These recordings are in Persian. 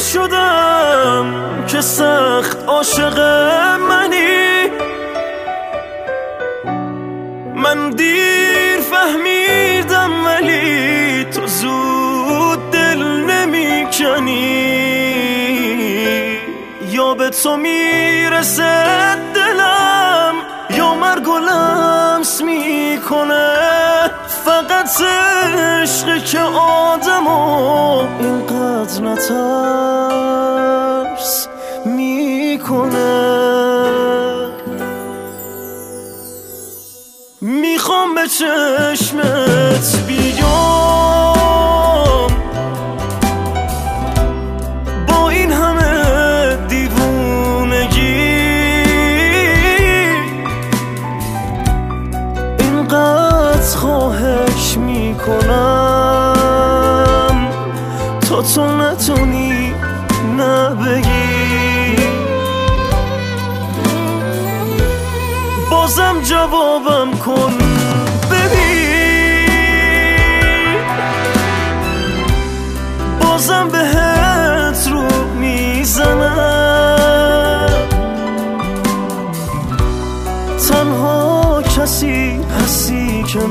شدم که سخت عاشق منی. من دیر فهمیدم ولی تو زود دل نمی کنی. یا به تو میرسه دلم یا مرگ و لمس میکنه. فقط عشقی که آدمو اینقدر نترس میکنه. میخوام به چشمت بیام با این همه دیوونگی. اینقدر خواهش میکنم تا تو نتونی نبگی. بازم جوابم کن ببین. بازم بهت رو میزنم. تنها کسی هستی که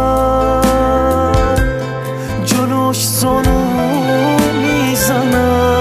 من جلوش زانو میزنم.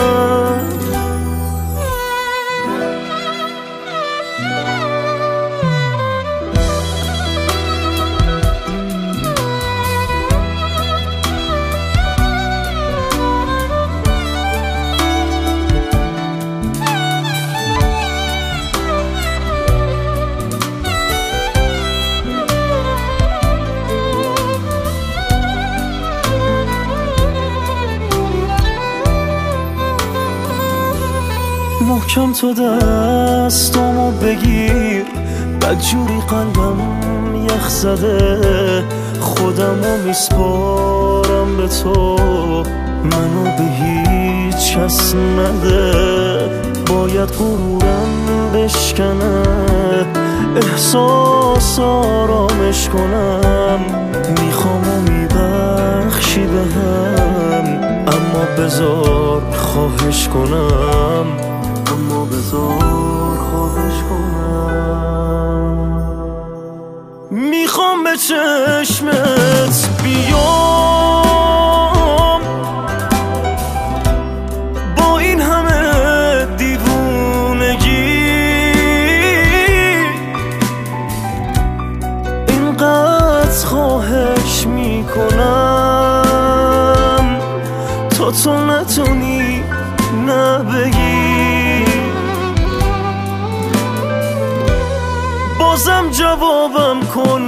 محکم تو دستامو بگیر، بدجوری قلبم یخ زده. خودمو میسپارم به تو، منو به هیچ کس نده. باید غرورم بشکنه، احساس آرامش کنم. میخوامو میبخشی بهم، اما بذار خواهش کنم. اما بذار خواهش کنم. میخوام به چشمت بیام با این همه دیوونگی. اینقدر خواهش میکنم تا تو نتونی نبگی. بازم جوابم کن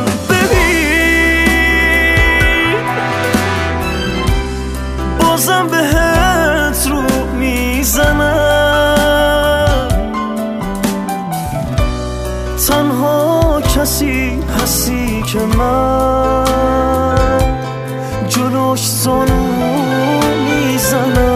ببین. بازم بهت رو میزنم. تنها کسی هستی که من جلوش زانو میزنم.